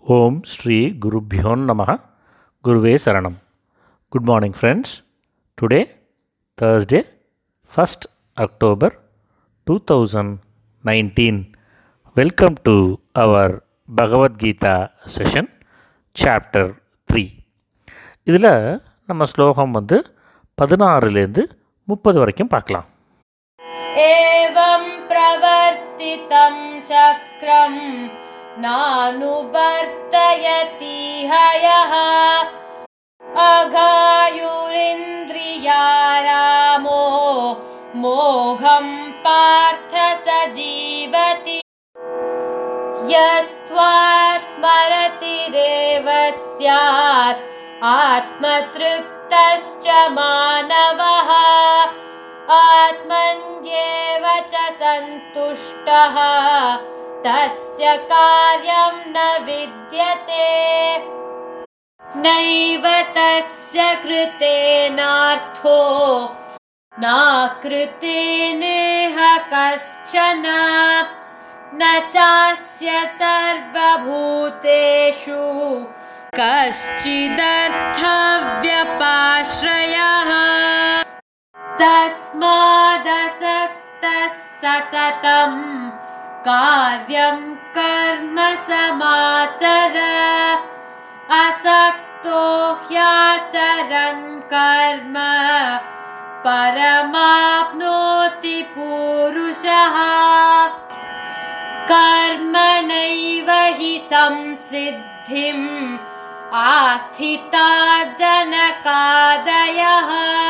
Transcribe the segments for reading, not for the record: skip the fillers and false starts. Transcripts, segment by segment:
Om Shri Gurubhyo Namaha Guruve Saranam. Good morning, friends. Today, Thursday, 1st October 2019. Welcome to our Bhagavad Gita session, chapter 3. இதில் நம்ம ஸ்லோகம் 16லேருந்து 30 வரைக்கும் பார்க்கலாம். एवं प्रवर्तितं चक्रं नानुवर्तयति हयः अघायुरिन्द्रियारामो मोघं पार्थ स जीवति यस्त्वात्मरतिरेव स्यात् आत्मतृप्तश्च मानवः आत्मन्येव च सन्तुष्टः तस्य कार्यं न विद्यते नैव तस्य कृतेनार्थो नाकृतेनेह कश्चन न चास्य सर्वभूतेषु कश्चिदर्थव्यपाश्रयः तस्मादसक्तः सततं कार्यं कर्म समाचर असक्तो ह्याचरन् कर्म परमाप्नोति पूरुषः कर्मणैव हि संसिद्धिम् आस्थिता जनकादयः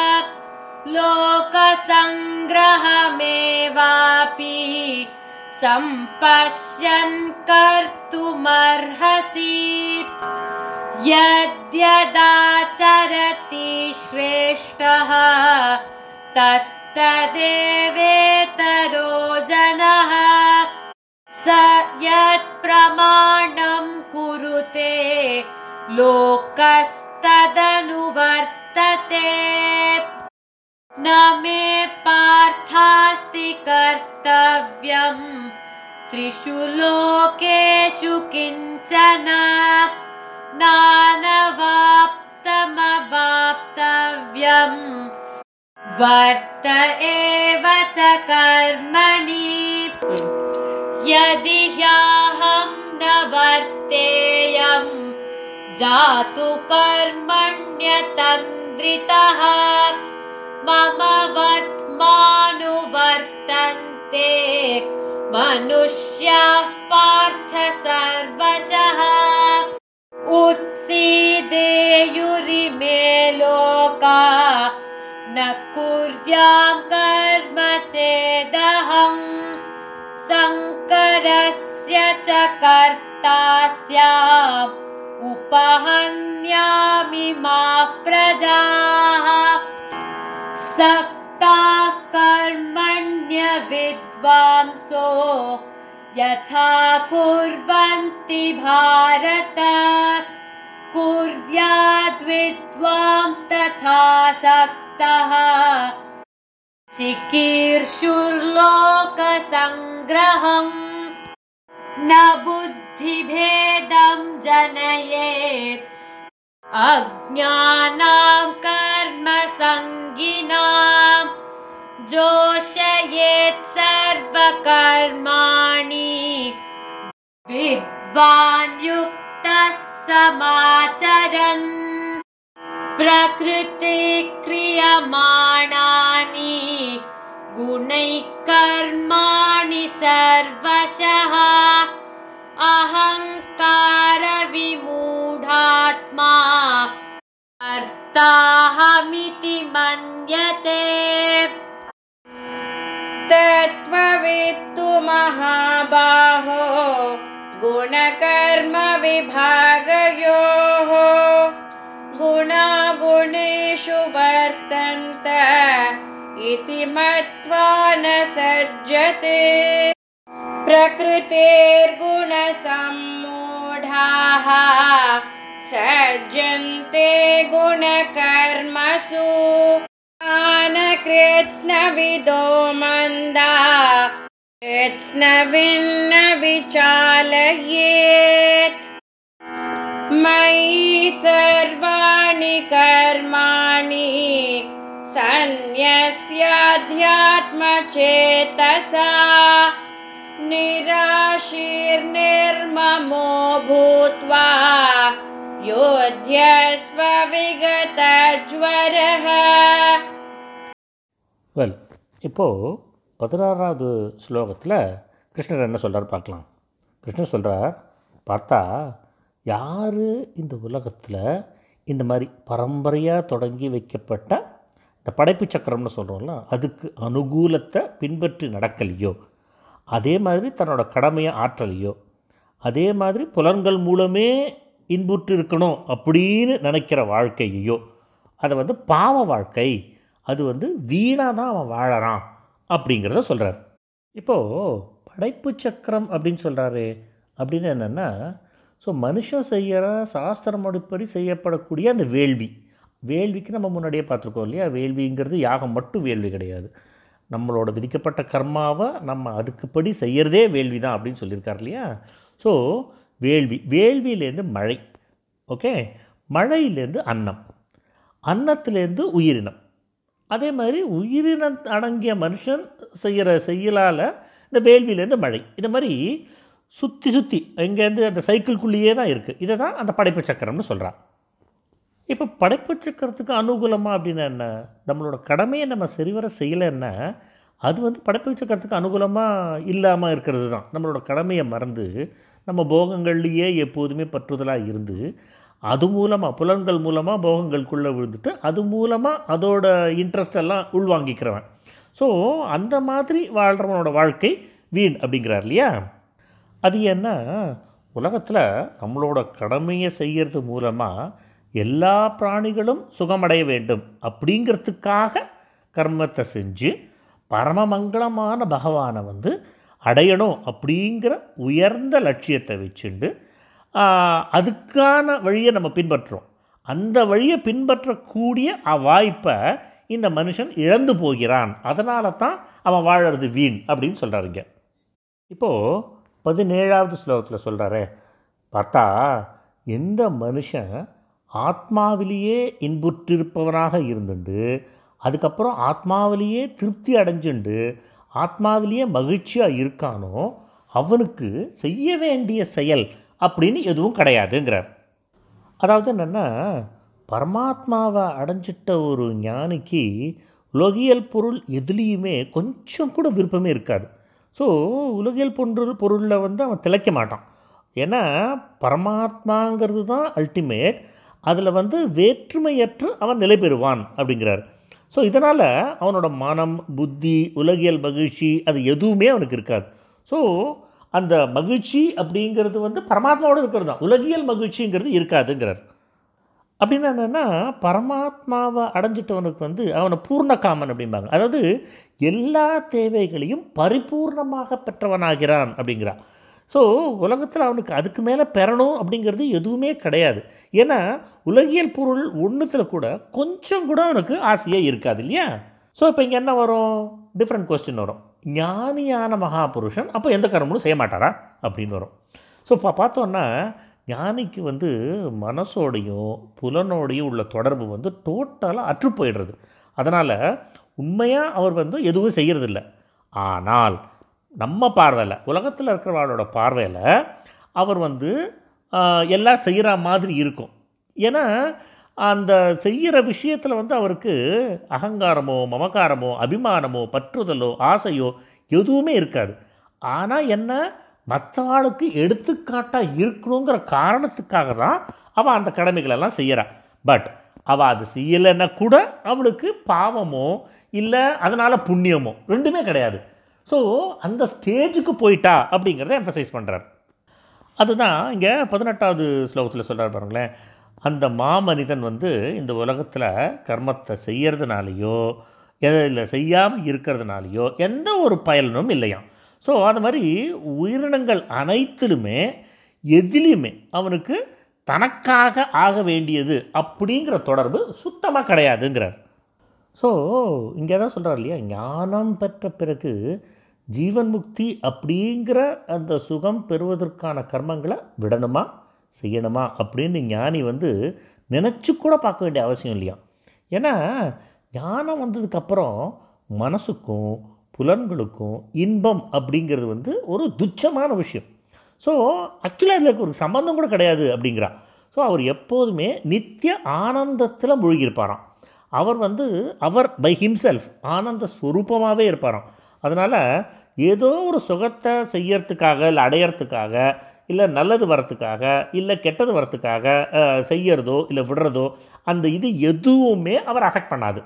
लोकसङ्ग्रहमेवापि सम्पश्यन् कर्तुमर्हसि यद्यदाचरति श्रेष्ठः तत्तदेवेतरो जनः स यत्प्रमाणं कुरुते लोकस्तदनुवर्तते न मे पार्थास्ति कर्तव्यं त्रिषु लोकेषु किञ्चन नानवाप्तमवाप्तव्यं वर्त एव च कर्मणि यदि ह्याहं न वर्तेयं जातु कर्मण्यतन्द्रितः मम वर्त्मानुवर्तन्ते मनुष्याः पार्थ सर्वशः उत्सीदेयुरिमे लोका न कुर्यां कर्म चेदहं शङ्करस्य च कर्ता स्याम् उपहन्यामि माः प्रजाः सक्ताः कर्मण्यविद्वांसो यथा कुर्वन्ति भारत कुर्याद्विद्वांस्तथा सक्तः चिकीर्षुर्लोकसङ्ग्रहम् न बुद्धिभेदं जनयेत् अज्ञानां कर्मसङ्गिनां जोषयेत् सर्वकर्माणि विद्वान् युक्तः समाचरन् प्रकृतिक्रियमाणानि गुणैः कर्माणि सर्वशः अहङ्कारविमूढात्मा कर्ताहमिति मन्यते तत्त्ववित्तु महाबाहो गुणकर्मविभागयोः गुणा गुणेषु वर्तन्त इति मत्वा न सज्जते प्रकृतेर्गुणसम्मूढाः सज्जन्ते गुणकर्मसु कृत्स्नविदो मन्दा कृत्स्नविन्न विचालयेत् कर्माणि सन्न्यस्याध्यात्मचेतसा निराशीर्निर्ममो भूत्वा योध्यस्व विगतज्वरः. வெல், இப்போது 16வது ஸ்லோகத்தில் கிருஷ்ணர் என்ன சொல்கிறார் பார்க்கலாம். கிருஷ்ணர் சொல்கிறார், பார்த்தா யார் இந்த உலகத்தில் இந்த மாதிரி பரம்பரையாக தொடங்கி வைக்கப்பட்ட இந்த படைப்பு சக்கரம்னு சொல்கிறோம்ல, அதுக்கு அனுகூலத்தை பின்பற்றி நடக்கலையோ, அதே மாதிரி தன்னோட கடமையை ஆற்றலையோ, அதே மாதிரி புலன்கள் மூலமே இன்புற்று இருக்கணும் அப்படின்னு நினைக்கிற வாழ்க்கையையோ, அதை பாவ வாழ்க்கை, அது வீணாக தான் அவன் வாழறான் அப்படிங்கிறத சொல்கிறார். இப்போது படைப்பு சக்கரம் அப்படின்னு சொல்கிறாரு அப்படின்னு என்னென்னா, ஸோ மனுஷன் செய்கிற சாஸ்திரமுடிப்படி செய்யப்படக்கூடிய அந்த வேள்விக்கு நம்ம முன்னாடியே பார்த்துருக்கோம் இல்லையா. வேள்விங்கிறது யாகம் மட்டும் வேள்வி கிடையாது, நம்மளோட விதிக்கப்பட்ட கர்மாவை நம்ம அதுக்குப்படி செய்கிறதே வேள்வி தான் அப்படின்னு சொல்லியிருக்கார் இல்லையா. ஸோ வேள்வியிலேருந்து மழை, ஓகே, மழையிலேருந்து அன்னம், அன்னத்துலேருந்து உயிரினம், அதே மாதிரி உயிரினம் அடங்கிய மனுஷன் செய்கிற செயலால் இந்த வேள்வியிலேருந்து மழை, இந்த மாதிரி சுற்றி இங்கேருந்து அந்த சைக்கிள்குள்ளேயே தான் இருக்குது. இதை தான் அந்த படைப்பு சக்கரம்னு சொல்கிறான். இப்போ படைப்பு சக்கரத்துக்கு அனுகூலமாக அப்படின்னா என்ன, நம்மளோட கடமையை நம்ம சரிவர செய்யலைன்னா அது படைப்பு சக்கரத்துக்கு அனுகூலமாக இல்லாமல் இருக்கிறது தான். நம்மளோட கடமையை மறந்து நம்ம போகங்கள்லேயே எப்போதுமே பற்றுதலாக இருந்து அது மூலமாக புலன்கள் மூலமாக போகங்களுக்குள்ளே விழுந்துட்டு அது மூலமாக அதோட இன்ட்ரெஸ்ட் எல்லாம் உள்வாங்கிக்கிறவன். ஸோ அந்த மாதிரி வாழ்கிறவனோட வாழ்க்கை வீண் அப்படிங்கிறார் இல்லையா. அது என்ன, உலகத்தில் நம்மளோட கடமையை செய்கிறது மூலமாக எல்லா பிராணிகளும் சுகமடைய வேண்டும் அப்படிங்கிறதுக்காக கர்மத்தை செஞ்சு பரமமங்களமான பகவானை அடையணும் அப்படிங்கிற உயர்ந்த லட்சியத்தை வச்சுண்டு அதுக்கான வழியை நம்ம பின்பற்றுறோம். அந்த வழியை பின்பற்றக்கூடிய வாய்ப்பை இந்த மனுஷன் இழந்து போகிறான். அதனால தான் அவன் வாழறது வீண் அப்படின்னு சொல்கிறாருங்க. இப்போது 17வது ஸ்லோகத்தில் சொல்கிறாரு, பார்த்தா எந்த மனுஷன் ஆத்மாவிலேயே இன்புற்றிருப்பவனாக இருந்துண்டு அதுக்கப்புறம் ஆத்மாவிலேயே திருப்தி அடைஞ்சுண்டு ஆத்மாவிலேயே மகிழ்ச்சியாக இருக்கானோ அவனுக்கு செய்ய வேண்டிய செயல் அப்படின்னு எதுவும் கிடையாதுங்கிறார். அதாவது என்னென்னா, பரமாத்மாவை அடைஞ்சிட்ட ஒரு ஞானிக்கு உலகியல் பொருள் எதுலேயுமே கொஞ்சம் கூட விருப்பமே இருக்காது. ஸோ உலகியல் பொருளில் அவன் திளைக்க மாட்டான். ஏன்னா பரமாத்மாங்கிறது தான் அல்டிமேட், அதில் வேற்றுமையற்று அவன் நிலை பெறுவான் அப்படிங்கிறார். ஸோ இதனால் அவனோட மனம், புத்தி, உலகியல் மகிழ்ச்சி அது எதுவுமே அவனுக்கு இருக்காது. ஸோ அந்த மகிழ்ச்சி அப்படிங்கிறது பரமாத்மாவோடு இருக்கிறது தான், உலகியல் மகிழ்ச்சிங்கிறது இருக்காதுங்கிறார். அப்படின்னா என்னென்னா, பரமாத்மாவை அடைஞ்சிட்டவனுக்கு அவனை பூர்ணகாமன் அப்படிம்பாங்க. அதாவது எல்லா தேவைகளையும் பரிபூர்ணமாக பெற்றவனாகிறான் அப்படிங்கிறான். ஸோ உலகத்தில் அவனுக்கு அதுக்கு மேலே பெறணும் அப்படிங்கிறது எதுவுமே கிடையாது. ஏன்னா உலகியல் பொருள் ஒன்றுத்தில் கூட கொஞ்சம் கூட அவனுக்கு ஆசையே இருக்காது இல்லையா. ஸோ இப்போ இங்கே என்ன வரும், டிஃப்ரெண்ட் கொஸ்டின் வரும். ஞானியான மகாபுருஷன் அப்போ எந்த கர்மமும் செய்ய மாட்டாரா அப்படின்னு வரும். ஸோ இப்போ பார்த்தோன்னா ஞானிக்கு மனசோடையும் புலனோடையும் உள்ள தொடர்பு டோட்டலாக அற்று போயிடுறது. அதனால் உண்மையாக அவர் எதுவும் செய்கிறதில்ல. ஆனால் நம்ம பார்வையில், உலகத்தில் இருக்கிறவாளோட பார்வையில் அவர் எல்லாம் செய்கிற மாதிரி இருக்கும். ஏன்னா அந்த செய்கிற விஷயத்தில் அவருக்கு அகங்காரமோ மமகாரமோ அபிமானமோ பற்றுதலோ ஆசையோ எதுவுமே இருக்காது. ஆனால் என்ன, மற்றவாளுக்கு எடுத்துக்காட்டாக இருக்கணுங்கிற காரணத்துக்காக தான் அவள் அந்த கடமைகளெல்லாம் செய்கிறாள். பட் அவள் அது செய்யலைன்னா கூட அவளுக்கு பாவமோ இல்லை அதனால் புண்ணியமோ ரெண்டுமே கிடையாது. ஸோ அந்த ஸ்டேஜுக்கு போயிட்டா அப்படிங்கிறத எம்ஃபசைஸ் பண்ணுறார். அதுதான் இங்கே 18வது ஸ்லோகத்தில் சொல்கிறார் பாருங்களேன். அந்த மாமனிதன் இந்த உலகத்தில் கர்மத்தை செய்கிறதுனாலையோ இல்லை செய்யாமல் இருக்கிறதுனாலையோ எந்த ஒரு பயனும் இல்லையாம். ஸோ அது மாதிரி உயிரினங்கள் அனைத்திலுமே எதிலையுமே அவனுக்கு தனக்காக ஆக வேண்டியது அப்படிங்கிற தொடர்பு சுத்தமாக கிடையாதுங்கிறார். ஸோ இங்கே தான் சொல்கிறார் இல்லையா, ஞானம் பெற்ற பிறகு ஜீவன் முக்தி அப்படிங்கிற அந்த சுகம் பெறுவதற்கான கர்மங்களை விடணுமா செய்யணுமா அப்படின்னு ஞானி நினச்சி கூட பார்க்க வேண்டிய அவசியம் இல்லையா. ஏன்னா ஞானம் வந்ததுக்கப்புறம் மனசுக்கும் புலன்களுக்கும் இன்பம் அப்படிங்கிறது வந்து ஒரு துச்சமான விஷயம். ஸோ ஆக்சுவலாக இதில் ஒரு சம்பந்தம் கூட கிடையாது அப்படிங்கிறான். ஸோ அவர் எப்போதுமே நித்திய ஆனந்தத்தில் மூழ்கியிருப்பாராம். அவர் பை ஹிம்செல்ஃப் ஆனந்த ஸ்வரூபமாகவே இருப்பாராம். அதனால் ஏதோ ஒரு சுகத்தை செய்யறதுக்காக இல்லை அடையிறதுக்காக இல்லை நல்லது வரத்துக்காக இல்லை கெட்டது வரத்துக்காக செய்யறதோ இல்லை விடுறதோ அந்த இது எதுவுமே அவர் அஃபெக்ட் பண்ணாது.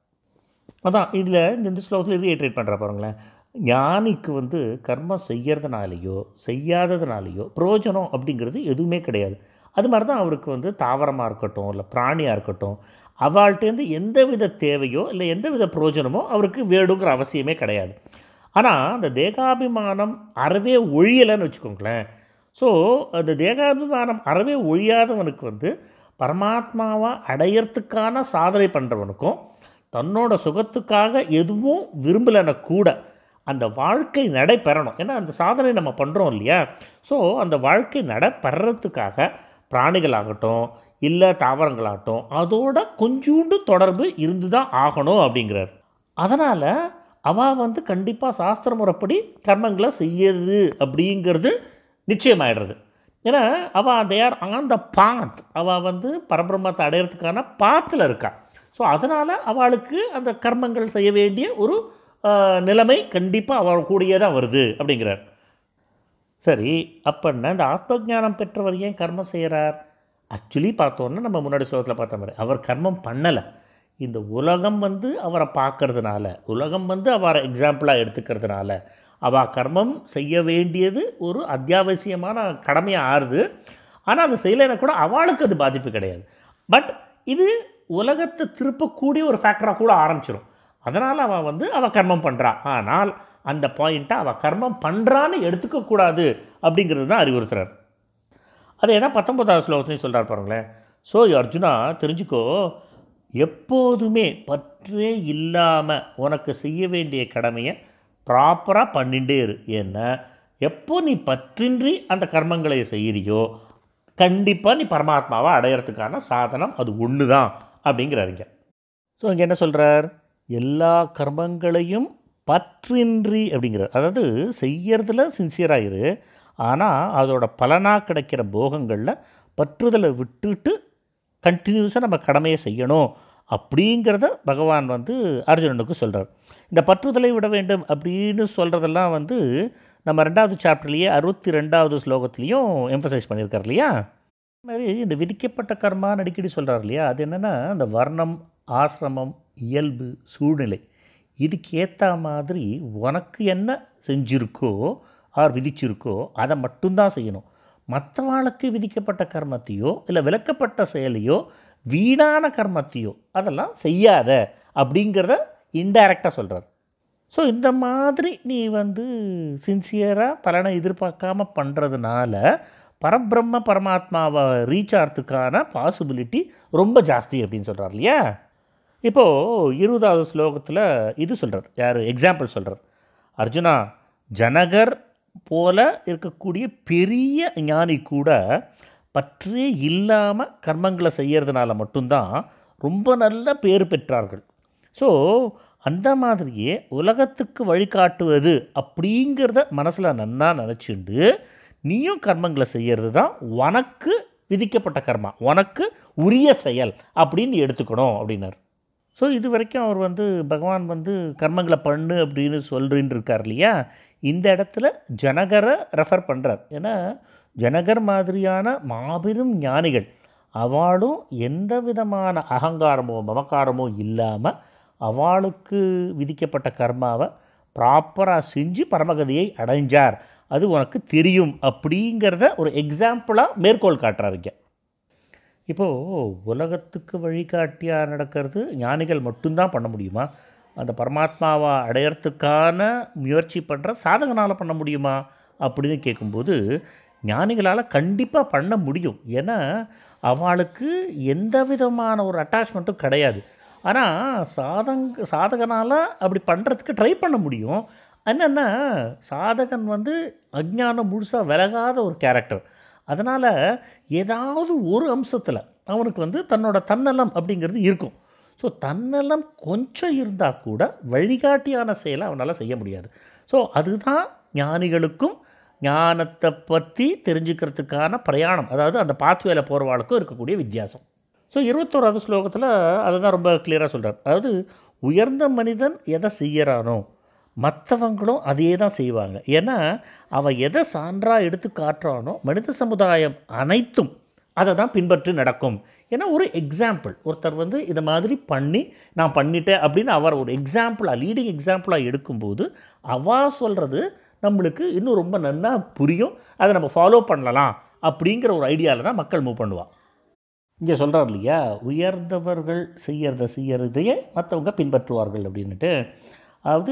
அதான் இதில் இந்த ஸ்லோகத்தில் ரீட்ரேட் பண்ணுற பாருங்களேன். ஞானிக்கு வந்து கர்மம் செய்யறதுனாலேயோ செய்யாததுனாலேயோ பிரயோஜனம் அப்படிங்கிறது எதுவுமே கிடையாது. அது மாதிரி தான் அவருக்கு வந்து தாவரமாக இருக்கட்டும் இல்லை பிராணியாக இருக்கட்டும் அவள்கிட்டேருந்து எந்தவித தேவையோ இல்லை எந்தவித பிரயோஜனமோ அவருக்கு வேணுங்கிற அவசியமே கிடையாது. ஆனால் அந்த தேகாபிமானம் அறவே ஒழியலைன்னு வச்சுக்கோங்களேன். ஸோ அந்த தேகாபிமானம் அறவே ஒழியாதவனுக்கு வந்து பரமாத்மாவாக அடையிறதுக்கான சாதனை பண்ணுறவனுக்கும் தன்னோட சுகத்துக்காக எதுவும் விரும்பலைன்னா கூட அந்த வாழ்க்கை நடைபெறணும். ஏன்னா அந்த சாதனை நம்ம பண்ணுறோம் இல்லையா. ஸோ அந்த வாழ்க்கை நடைபெறத்துக்காக பிராணிகளாகட்டும் இல்லை தாவரங்களாகட்டும் அதோட கொஞ்சோண்டு தொடர்பு இருந்து தான் ஆகணும் அப்படிங்கிறார். அதனால் அவள் வந்து கண்டிப்பாக சாஸ்திர முறைப்படி கர்மங்களை செய்யுது அப்படிங்கிறது நிச்சயமாயிடுறது. ஏன்னா அவள் தேர் ஆன் த பாத், அவள் வந்து பரபிரம்மத்தை அடையிறதுக்கான பாத்தில் இருக்கா. ஸோ அதனால் அவளுக்கு அந்த கர்மங்கள் செய்ய வேண்டிய ஒரு நிலைமை கண்டிப்பாக அவள் கூடியே தான் வருது அப்படிங்கிறார். சரி, அப்படின்னா இந்த ஆத்மஜானம் பெற்றவர் ஏன் கர்மம் செய்கிறார்? ஆக்சுவலி பார்த்தோன்னா நம்ம முன்னாடி ஸ்லோகத்தில் பார்த்த மாதிரி அவர் கர்மம் பண்ணலை. இந்த உலகம் வந்து அவரை பார்க்கறதுனால, உலகம் வந்து அவரை எக்ஸாம்பிளாக எடுத்துக்கிறதுனால அவள் கர்மம் செய்ய வேண்டியது ஒரு அத்தியாவசியமான கடமையாக ஆறுது. ஆனால் அது செய்யலைன்னா கூட அவளுக்கு அது பாதிப்பு கிடையாது. பட் இது உலகத்தை திருப்பக்கூடிய ஒரு ஃபேக்டராக கூட ஆரம்பிச்சிடும். அதனால் அவள் கர்மம் பண்ணுறா. ஆனால் அந்த பாயிண்ட்டை அவள் கர்மம் பண்ணுறான்னு எடுத்துக்கக்கூடாது அப்படிங்கிறது தான் அறிவுறுத்துறார். அதே தான் 19வது ஸ்லோகத்தையும் சொல்கிறார் பாருங்களேன். ஸோ அர்ஜுனா தெரிஞ்சுக்கோ, எப்போதுமே பற்றே இல்லாமல் உனக்கு செய்ய வேண்டிய கடமையை ப்ராப்பராக பண்ணிகிட்டே இரு. ஏன்னா எப்போ நீ பற்றின்றி அந்த கர்மங்களை செய்கிறியோ கண்டிப்பாக நீ பரமாத்மாவை அடையிறதுக்கான சாதனம் அது ஒன்று தான் அப்படிங்கிறாருங்க. ஸோ இங்கே என்ன சொல்கிறார்? எல்லா கர்மங்களையும் பற்றின்றி அப்படிங்கிறார். அதாவது செய்யறதுல சின்சியராக இரு, ஆனால் அதோட பலனாக கிடைக்கிற போகங்களில் பற்றுதலை விட்டுட்டு கண்டினியூஸாக நம்ம கடமையை செய்யணும் அப்படிங்கிறத பகவான் வந்து அர்ஜுனனுக்கு சொல்கிறார். இந்த பற்றுதலை விட வேண்டும் அப்படின்னு சொல்கிறதெல்லாம் வந்து நம்ம 2வது சாப்டர்லேயே 62வது ஸ்லோகத்துலேயும் எம்ஃபசைஸ் பண்ணியிருக்கார் இல்லையா. அது மாதிரி இந்த விதிக்கப்பட்ட கர்மான்னு அடிக்கடி சொல்கிறார் இல்லையா. அது என்னென்னா அந்த வர்ணம், ஆசிரமம், இயல்பு, சூழ்நிலை இதுக்கு ஏற்ற மாதிரி உனக்கு என்ன செஞ்சுருக்கோ விதிச்சிருக்கோ அதை மட்டும்தான் செய்யணும். மற்றவாளுக்கு விதிக்கப்பட்ட கர்மத்தையோ இல்லை விலக்கப்பட்ட செயலையோ வீணான கர்மத்தையோ அதெல்லாம் செய்யாத அப்படிங்கிறத இன்டைரக்டாக சொல்கிறார். ஸோ இந்த மாதிரி நீ வந்து சின்சியராக பலனை எதிர்பார்க்காம பண்ணுறதுனால பரபிரம்ம பரமாத்மாவை ரீச் ஆகிறதுக்கான பாசிபிலிட்டி ரொம்ப ஜாஸ்தி அப்படின்னு சொல்கிறார் இல்லையா. இப்போது 20வது ஸ்லோகத்தில் இது சொல்கிறார். யார் எக்ஸாம்பிள் சொல்கிறார்? அர்ஜுனா, ஜனகர் போல இருக்கக்கூடிய பெரிய ஞானி கூட பற்றே இல்லாமல் கர்மங்களை செய்கிறதுனால மட்டும்தான் ரொம்ப நல்ல பேர் பெற்றார்கள். ஸோ அந்த மாதிரியே உலகத்துக்கு வழிகாட்டுவது அப்படிங்கிறத மனசில் நன்னா நினச்சிண்டு நீயும் கர்மங்களை செய்கிறது தான் உனக்கு விதிக்கப்பட்ட கர்மா, உனக்கு உரிய செயல் அப்படின்னு எடுத்துக்கணும் அப்படின்னார். ஸோ இது வரைக்கும் அவர் வந்து பகவான் வந்து கர்மங்களை பண்ணு அப்படின்னு சொல்லின்னு இருக்கார் இல்லையா. இந்த இடத்துல ஜனகரை ரெஃபர் பண்ணுறார். ஏன்னா ஜனகர் மாதிரியான மாபெரும் ஞானிகள் அவளும் எந்த விதமான அகங்காரமோ மமக்காரமோ இல்லாமல் அவளுக்கு விதிக்கப்பட்ட கர்மாவை ப்ராப்பராக செஞ்சு பரமகதியை அடைஞ்சார், அது உனக்கு தெரியும் அப்படிங்கிறத ஒரு எக்ஸாம்பிளாக மேற்கோள் காட்டுறாருங்க. இப்போது உலகத்துக்கு வழிகாட்டியாக நடக்கிறது ஞானிகள் மட்டும்தான் பண்ண முடியுமா? அந்த பரமாத்மாவை அடையிறதுக்கான முயற்சி பண்ணுற சாதகனால் பண்ண முடியுமா அப்படின்னு கேட்கும்போது ஞானிகளால் கண்டிப்பாக பண்ண முடியும். ஏன்னா அவளுக்கு எந்த விதமான ஒரு அட்டாச்மெண்ட்டும் கிடையாது. ஆனால் சாதகனால் அப்படி பண்ணுறதுக்கு ட்ரை பண்ண முடியும். என்னென்னா சாதகன் வந்து அஞ்ஞானம் முழுசாக விலகாத ஒரு கேரக்டர். அதனால் ஏதாவது ஒரு அம்சத்தில் அவனுக்கு வந்து தன்னோட தன்னலம் அப்படிங்கிறது இருக்கும். ஸோ தன்னலம் கொஞ்சம் இருந்தால் கூட வழிகாட்டியான செயலை அவனால் செய்ய முடியாது. ஸோ அதுதான் ஞானிகளுக்கும் ஞானத்தை பற்றி தெரிஞ்சுக்கிறதுக்கான பிரயாணம், அதாவது அந்த பாத்வேல போகிறவாளுக்கும் இருக்கக்கூடிய வித்தியாசம். ஸோ 21வது ஸ்லோகத்தில் அதை தான் ரொம்ப கிளியராக சொல்கிறார். அதாவது உயர்ந்த மனிதன் எதை செய்கிறானோ மற்றவங்களும் அதே தான் செய்வாங்க. ஏன்னா அவன் எதை சான்றாக எடுத்து காட்டுறானோ மனித சமுதாயம் அனைத்தும் அதை தான் பின்பற்றி நடக்கும். ஏன்னா ஒரு எக்ஸாம்பிள், ஒருத்தர் வந்து இதை மாதிரி பண்ணி நான் பண்ணிட்டேன் அப்படின்னு அவர் ஒரு எக்ஸாம்பிளாக, லீடிங் எக்ஸாம்பிளாக எடுக்கும்போது அவள் சொல்கிறது நம்மளுக்கு இன்னும் ரொம்ப நன்னா புரியும், அதை நம்ம ஃபாலோ பண்ணலாம் அப்படிங்கிற ஒரு ஐடியாவில் தான் மக்கள் மூவ் பண்ணுவாள். இங்கே சொல்கிறார் இல்லையா, உயர்ந்தவர்கள் செய்யறதையே மற்றவங்க பின்பற்றுவார்கள் அப்படின்ட்டு. அதாவது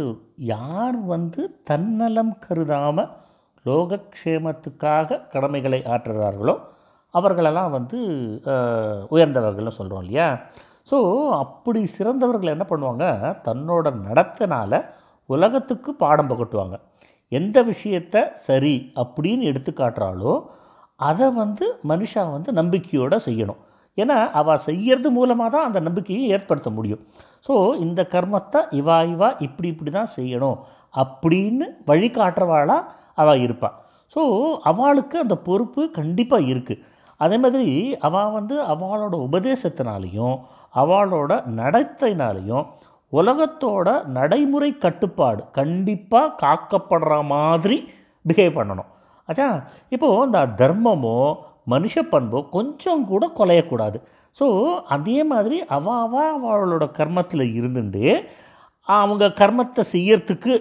யார் வந்து தன்னலம் கருதாமல் லோகக்ஷேமத்துக்காக கடமைகளை ஆற்றுறார்களோ அவர்களெல்லாம் வந்து உயர்ந்தவர்கள்னு சொல்கிறோம் இல்லையா. ஸோ அப்படி சிறந்தவர்கள் என்ன பண்ணுவாங்க, தன்னோட நடத்தினால உலகத்துக்கு பாடம் புகட்டுவாங்க. எந்த விஷயத்தை சரி அப்படின்னு எடுத்து காட்டுறாளோ அதை வந்து மனுஷா வந்து நம்பிக்கையோடு செய்யணும். ஏன்னா அவள் செய்யறது மூலமாக தான் அந்த நம்பிக்கையை ஏற்படுத்த முடியும். ஸோ இந்த கர்மத்தை இவா இப்படி தான் செய்யணும் அப்படின்னு வழிகாட்டுறவாளாக அவள் இருப்பாள். ஸோ அவளுக்கு அந்த பொறுப்பு கண்டிப்பாக இருக்குது. அதே மாதிரி அவள் வந்து அவளோட உபதேசத்தினாலையும் அவளோட நடத்தைனாலையும் உலகத்தோட நடைமுறை கட்டுப்பாடு கண்டிப்பாக காக்கப்படுற மாதிரி பிஹேவ் பண்ணணும். ஆச்சா, இப்போது இந்த தர்மமோ மனுஷ பண்போ கொஞ்சம் கூட குலையக்கூடாது. ஸோ அதே மாதிரி அவளோட கர்மத்தில் இருந்துட்டு அவங்க கர்மத்தை செய்யறதுக்கு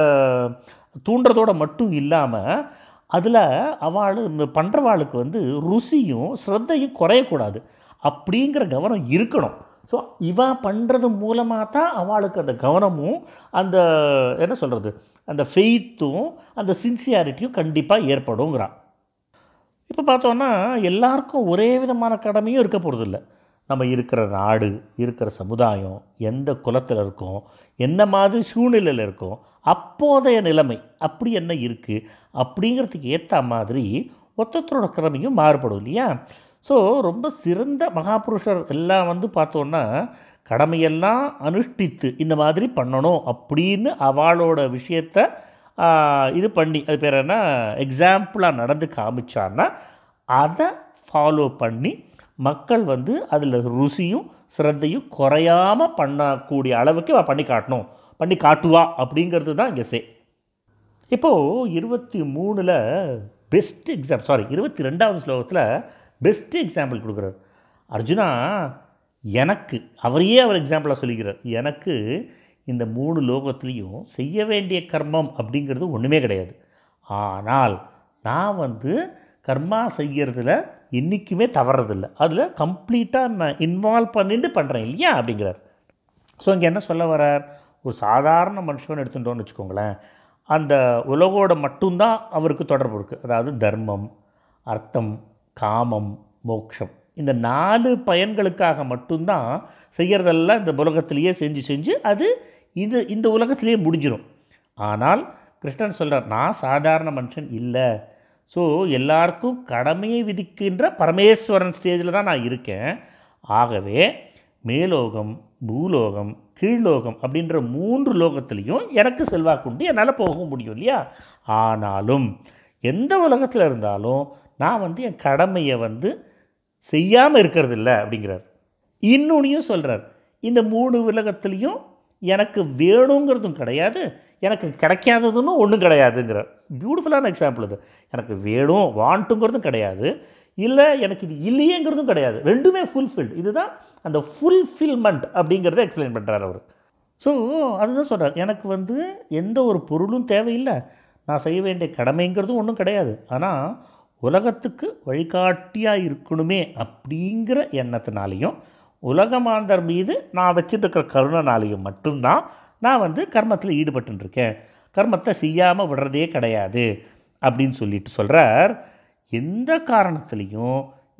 தூண்டுறதோடு மட்டும் இல்லாமல் அதில் அவள் பண்ணுறவாளுக்கு வந்து ருசியும் ஸ்ரத்தையும் குறையக்கூடாது அப்படிங்கிற கவனம் இருக்கணும். ஸோ இவன் பண்ணுறது மூலமாக தான் அவளுக்கு அந்த கவனமும் அந்த என்ன சொல்கிறது அந்த ஃபெய்த்தும் அந்த சின்சியாரிட்டியும் கண்டிப்பாக ஏற்படுங்கிறான். இப்போ பார்த்தோன்னா எல்லாருக்கும் ஒரே விதமான கடமையும் இருக்க போகிறது இல்லை. நம்ம இருக்கிற நாடு, இருக்கிற சமுதாயம், எந்த குலத்தில் இருக்கோம், என்ன மாதிரி சூழ்நிலையில் இருக்கோம், அப்போதைய நிலைமை அப்படி என்ன இருக்குது அப்படிங்கிறதுக்கு ஏற்ற மாதிரி ஒருத்தரோட கடமையும் மாறுபடும் இல்லையா. ஸோ ரொம்ப சிறந்த மகாபுருஷர் எல்லாம் வந்து பார்த்தோன்னா கடமையெல்லாம் அனுஷ்டித்து இந்த மாதிரி பண்ணணும் அப்படின்னு அவளோட விஷயத்தை இது பண்ணி, அது பேர் என்ன, எக்ஸாம்பிளாக நடந்து காமிச்சான்னா அதை ஃபாலோ பண்ணி மக்கள் வந்து அதில் ருசியும் ஸ்ரத்தையும் குறையாமல் பண்ணக்கூடிய அளவுக்கு பண்ணி காட்டணும், பண்ணி காட்டுவா அப்படிங்கிறது தான் இங்கே இப்போது 23ல் பெஸ்ட் எக்ஸாம்பிள், 22வது ஸ்லோகத்தில் பெஸ்ட் எக்ஸாம்பிள் கொடுக்குறார். அர்ஜுனா, எனக்கு அவரையே அவர் எக்ஸாம்பிளாக சொல்லிக்கிறார். எனக்கு இந்த 3 லோகத்துலேயும் செய்ய வேண்டிய கர்மம் அப்படிங்கிறது ஒன்றுமே கிடையாது. ஆனால் நான் வந்து கர்மா செய்கிறதுல என்றைக்குமே தவறதில்லை, அதில் கம்ப்ளீட்டாக நான் இன்வால்வ் பண்ணிட்டு பண்ணுறேன் இல்லையா அப்படிங்கிறார். ஸோ இங்கே என்ன சொல்ல வர்றார், ஒரு சாதாரண மனுஷன் எடுத்துட்டோன்னு வச்சுக்கோங்களேன், அந்த உலகோட மட்டும்தான் அவருக்கு தொடர்பு இருக்குது. அதாவது தர்மம், அர்த்தம், காமம், மோட்சம், இந்த 4 பயன்களுக்காக மட்டும்தான் செய்கிறதெல்லாம் இந்த உலகத்திலேயே செஞ்சு அது இந்த உலகத்திலேயே முடிஞ்சிடும். ஆனால் கிருஷ்ணன் சொல்கிறார், நான் சாதாரண மனுஷன் இல்லை. ஸோ எல்லாருக்கும் கடமையை விதிக்கின்ற பரமேஸ்வரன் ஸ்டேஜில் தான் நான் இருக்கேன். ஆகவே மேலோகம், பூலோகம், கீழ்லோகம் அப்படின்ற 3 லோகத்துலேயும் எனக்கு செல்வாக்குண்டு என்னால் போக முடியும் இல்லையா. ஆனாலும் எந்த உலகத்தில் இருந்தாலும் நான் வந்து என் கடமையை வந்து செய்யாமல் இருக்கிறது இல்லை அப்படிங்கிறார். இன்னொன்னையும் சொல்கிறார், இந்த 3 உலகத்துலேயும் எனக்கு வேணுங்கிறதும் கிடையாது, எனக்கு கிடைக்காததுன்னு ஒன்றும் கிடையாதுங்கிறார். பியூட்டிஃபுல்லான எக்ஸாம்பிள் இது. எனக்கு வேணும் வாண்ட்டுங்கிறதும் கிடையாது, இல்லை எனக்கு இது இல்லையேங்கிறதும் கிடையாது, ரெண்டுமே ஃபுல்ஃபில்டு. இதுதான் அந்த ஃபுல்ஃபில்மெண்ட் அப்படிங்கிறத எக்ஸ்பிளைன் பண்ணுறார் அவர். ஸோ அதுதான் சொல்கிறார், எனக்கு வந்து எந்த ஒரு பொருளும் தேவையில்லை, நான் செய்ய வேண்டிய கடமைங்கிறதும் ஒன்றும் கிடையாது, ஆனால் உலகத்துக்கு வழிகாட்டியாக இருக்கணுமே அப்படிங்கிற எண்ணத்தினாலையும் உலகமாந்தர் மீது நான் வச்சுட்டு இருக்கிற கருணைனாலையும் மட்டும்தான் நான் வந்து கர்மத்தில் ஈடுபட்டுருக்கேன், கர்மத்தை செய்யாமல் விடுறதே கிடையாது அப்படின்னு சொல்லிட்டு சொல்கிறார். எந்த காரணத்துலேயும்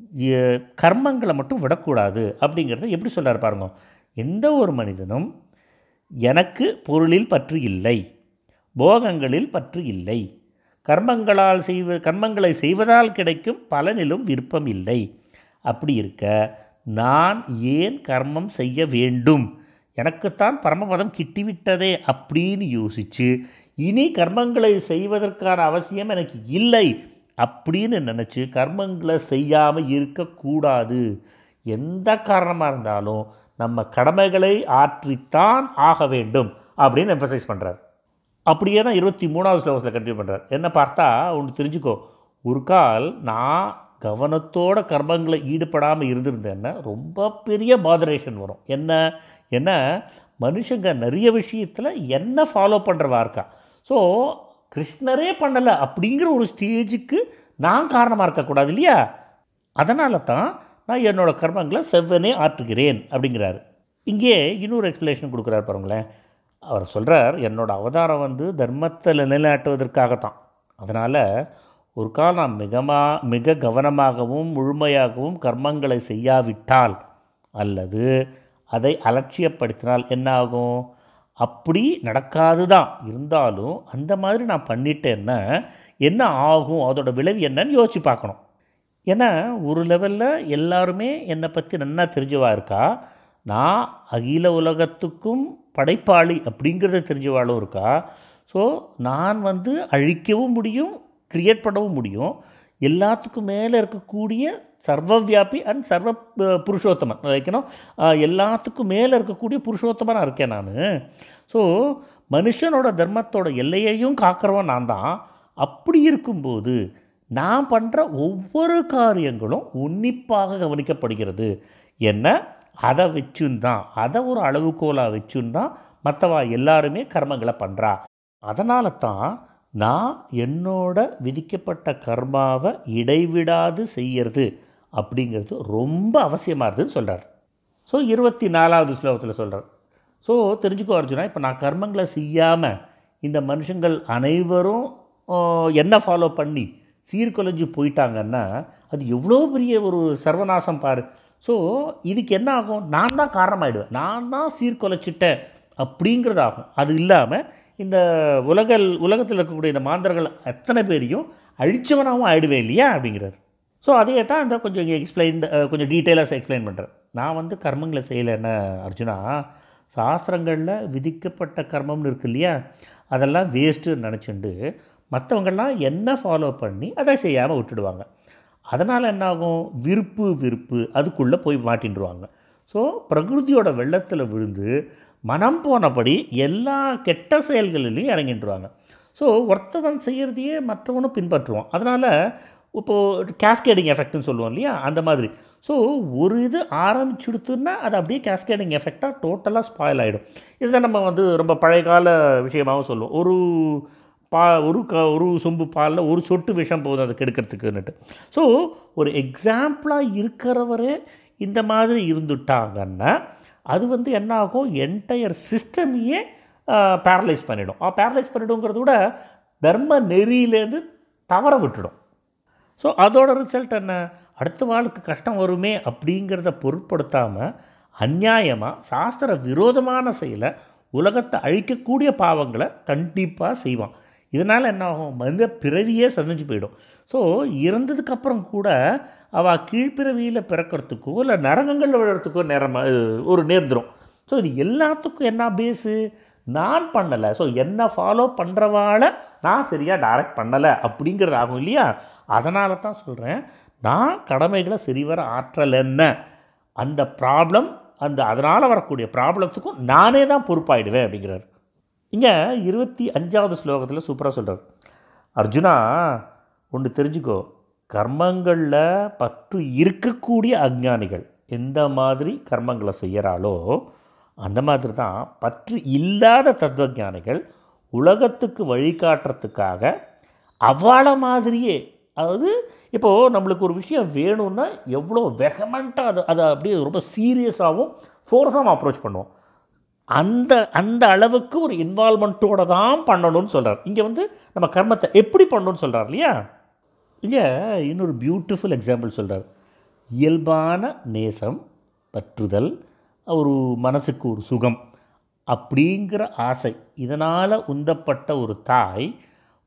கர்மங்களை மட்டும் விடக்கூடாது அப்படிங்கிறத எப்படி சொல்கிறார் பாருங்க. எந்த ஒரு மனிதனும் எனக்கு பொருளில் பற்று இல்லை, போகங்களில் பற்று இல்லை, கர்மங்களை செய்வதால் கிடைக்கும் பலனிலும் விருப்பம் இல்லை. அப்படி இருக்க நான் ஏன் கர்மம் செய்ய வேண்டும், எனக்குத்தான் பரமபதம் கிட்டிவிட்டதே அப்படின்னு யோசித்து இனி கர்மங்களை செய்வதற்கான அவசியம் எனக்கு இல்லை அப்படின்னு நினச்சி கர்மங்களை செய்யாமல் இருக்கக்கூடாது. எந்த காரணமாக இருந்தாலும் நம்ம கடமைகளை ஆற்றித்தான் ஆக வேண்டும் அப்படின்னு எம்பசைஸ் பண்ணுறார். அப்படியே தான் 23வது ஸ்லோகத்தில் கண்டினியூ பண்ணுறார். என்ன பார்த்தா ஒன்று தெரிஞ்சுக்கோ, ஒரு கால் நான் கவனத்தோட கர்மங்களை ஈடுபடாமல் இருந்திருந்தேன்னா ரொம்ப பெரிய பாதரேஷன் வரும். என்ன மனுஷங்க நிறைய விஷயத்தில் என்ன ஃபாலோ பண்ணுறவா இருக்கா. ஸோ கிருஷ்ணரே பண்ணலை அப்படிங்கிற ஒரு ஸ்டேஜுக்கு நான் காரணமாக இருக்கக்கூடாது இல்லையா. அதனால தான் நான் என்னோடய கர்மங்களை செவ்வனே ஆற்றுகிறேன் அப்படிங்கிறாரு. இங்கே இன்னொரு எக்ஸ்பிளேஷன் கொடுக்குறாரு பாருங்களேன். அவர் சொல்கிறார், என்னோடய அவதாரம் தர்மத்தை நிலைநாட்டுவதற்காகத்தான். அதனால் ஒரு கால் நான் மிக கவனமாகவும் முழுமையாகவும் கர்மங்களை செய்யாவிட்டால் அல்லது அதை அலட்சியப்படுத்தினால் என்ன ஆகும்? அப்படி நடக்காது தான், இருந்தாலும் அந்த மாதிரி நான் பண்ணிட்டேன்னா என்ன ஆகும், அதோட விளைவு என்னன்னு யோசித்து பார்க்கணும். ஏன்னா ஒரு லெவலில் எல்லாருமே என்னை பற்றி நல்லா தெரிஞ்சவா இருக்கா. நான் அகில உலகத்துக்கும் படைப்பாளி அப்படிங்கிறத தெரிஞ்சவாளும் இருக்கா. ஸோ நான் அழிக்கவும் முடியும், கிரியேட் பண்ணவும் முடியும். எல்லாத்துக்கும் மேலே இருக்கக்கூடிய சர்வவியாபி அண்ட் சர்வ புருஷோத்தமன் வைக்கணும். எல்லாத்துக்கும் மேலே இருக்கக்கூடிய புருஷோத்தமன் நான் இருக்கேன் நான். ஸோ மனுஷனோட தர்மத்தோட எல்லையையும் காக்கிறவன் நான் தான். அப்படி இருக்கும்போது நான் பண்ணுற ஒவ்வொரு காரியங்களும் உன்னிப்பாக கவனிக்கப்படுகிறது. என்ன அதை வச்சுந்தான், அதை ஒரு அளவுகோலாக வச்சுந்தான் மற்றவா எல்லாருமே கர்மங்களை பண்ணுறா. அதனால தான் நான் என்னோட விதிக்கப்பட்ட கர்மாவை இடைவிடாது செய்கிறது அப்படிங்கிறது ரொம்ப அவசியமாக இருக்குதுன்னு சொல்கிறார். ஸோ 24வது ஸ்லோகத்தில் சொல்கிறார். ஸோ தெரிஞ்சுக்கோ அர்ஜுனா, இப்போ நான் கர்மங்களை செய்யாமல் இந்த மனுஷங்கள் அனைவரும் என்ன ஃபாலோ பண்ணி சீர்குலைஞ்சு போயிட்டாங்கன்னா அது எவ்வளோ பெரிய ஒரு சர்வநாசம் பாரு. ஸோ இதுக்கு என்ன ஆகும், நான் தான் காரணமாகிடுவேன், நான் தான் சீர்குலைச்சிட்டேன் அப்படிங்கிறது ஆகும். அது இல்லாமல் இந்த உலகத்தில் இருக்கக்கூடிய இந்த மாந்தர்கள் எத்தனை பேரையும் அழிச்சவனாகவும் ஆகிடுவேன் இல்லையா அப்படிங்கிறார். ஸோ அதே தான் இந்த கொஞ்சம் கொஞ்சம் டீட்டெயிலாக எக்ஸ்பிளைன் பண்ணுறேன். நான் கர்மங்களை செய்யலைன்னா அர்ஜுனா, சாஸ்திரங்களில் விதிக்கப்பட்ட கர்மம்னு இருக்கு இல்லையா, அதெல்லாம் வேஸ்ட்டுன்னு நினச்சிண்டு மற்றவங்கள்லாம் என்ன ஃபாலோ பண்ணி அதை செய்யாமல் விட்டுடுவாங்க. அதனால் என்னாகும், விருப்பு அதுக்குள்ளே போய் மாட்டின்டுவாங்க. ஸோ பிரகிருதியோட வெள்ளத்தில் விழுந்து மனம் போனபடி எல்லா கெட்ட செயல்களிலையும் இறங்கிட்டுருவாங்க. ஸோ ஒருத்தவன் செய்கிறதையே மற்றவனும் பின்பற்றுவான். அதனால் இப்போது கேஸ்கேடிங் எஃபெக்ட்னு சொல்லுவோம் இல்லையா, அந்த மாதிரி. ஸோ ஒரு இது ஆரம்பிச்சுடுத்துன்னா அது அப்படியே கேஸ்கேடிங் எஃபெக்டாக டோட்டலாக ஸ்பாயில் ஆகிடும். இதுதான் நம்ம ரொம்ப பழைய கால விஷயமாகவும் சொல்லுவோம். ஒரு சொம்பு பாலில் ஒரு சொட்டு விஷம் போதும் அதை கெடுக்கிறதுக்குன்னுட்டு. ஸோ ஒரு எக்ஸாம்பிளாக இருக்கிறவரே இந்த மாதிரி இருந்துட்டாங்கன்னா அது என்ன ஆகும், என்டையர் சிஸ்டமையே பேரலைஸ் பண்ணிடும். பேரலைஸ் பண்ணிடுங்கிறத விட தர்ம நெறியிலேருந்து தவற விட்டுடும். ஸோ அதோட ரிசல்ட் என்ன, அடுத்த வாழ்க்கை கஷ்டம் வருமே அப்படிங்கிறத பொருட்படுத்தாமல் அநியாயமாக சாஸ்திர விரோதமான செயலை உலகத்தை அழிக்கக்கூடிய பாவங்களை கண்டிப்பாக செய்வான். இதனால் என்ன ஆகும், மனித பிறவியே சதஞ்சு போயிடும். ஸோ இறந்ததுக்கப்புறம் கூட அவள் கீழ்ப்பிறவியில் பிறக்கிறதுக்கோ இல்லை நரகங்களில் விழுறதுக்கோ நேர்ந்துடும். ஸோ இது எல்லாத்துக்கும் என்ன பேஸு, நான் பண்ணலை. ஸோ என்ன ஃபாலோ பண்ணுறவாளை நான் சரியாக டைரக்ட் பண்ணலை அப்படிங்கிறது ஆகும் இல்லையா. அதனால தான் சொல்கிறேன், நான் கடமைகளை சரிவர ஆற்றலைன்ன அந்த ப்ராப்ளம் அதனால் வரக்கூடிய ப்ராப்ளத்துக்கும் நானே தான் பொறுப்பாயிடுவேன் அப்படிங்கிறார். இங்கே 25வது ஸ்லோகத்தில் சூப்பராக சொல்கிறார். அர்ஜுனா ஒன்று தெரிஞ்சுக்கோ, கர்மங்களில் பற்று இருக்கக்கூடிய அஞ்ஞானிகள் எந்த மாதிரி கர்மங்களை செய்கிறாளோ அந்த மாதிரி தான் பற்று இல்லாத தத்துவஞானிகள் உலகத்துக்கு வழிகாட்டுறதுக்காக அவளை மாதிரியே, அதாவது இப்போது நம்மளுக்கு ஒரு விஷயம் வேணும்னா எவ்வளோ வெகமெண்ட்டாக அதை அப்படியே ரொம்ப சீரியஸாகவும் ஃபோர்ஸாகவும் அப்ரோச் பண்ணுவோம். அந்த அளவுக்கு ஒரு இன்வால்மெண்ட்டோடு தான் பண்ணணும்னு சொல்கிறார். இங்கே நம்ம கர்மத்தை எப்படி பண்ணணும்னு சொல்கிறார் இல்லையா. இங்கே இன்னொரு பியூட்டிஃபுல் எக்ஸாம்பிள் சொல்கிறார். இயல்பான நேசம், பற்றுதல், ஒரு மனசுக்கு ஒரு சுகம் அப்படிங்கிற ஆசை, இதனால் உந்தப்பட்ட ஒரு தாய்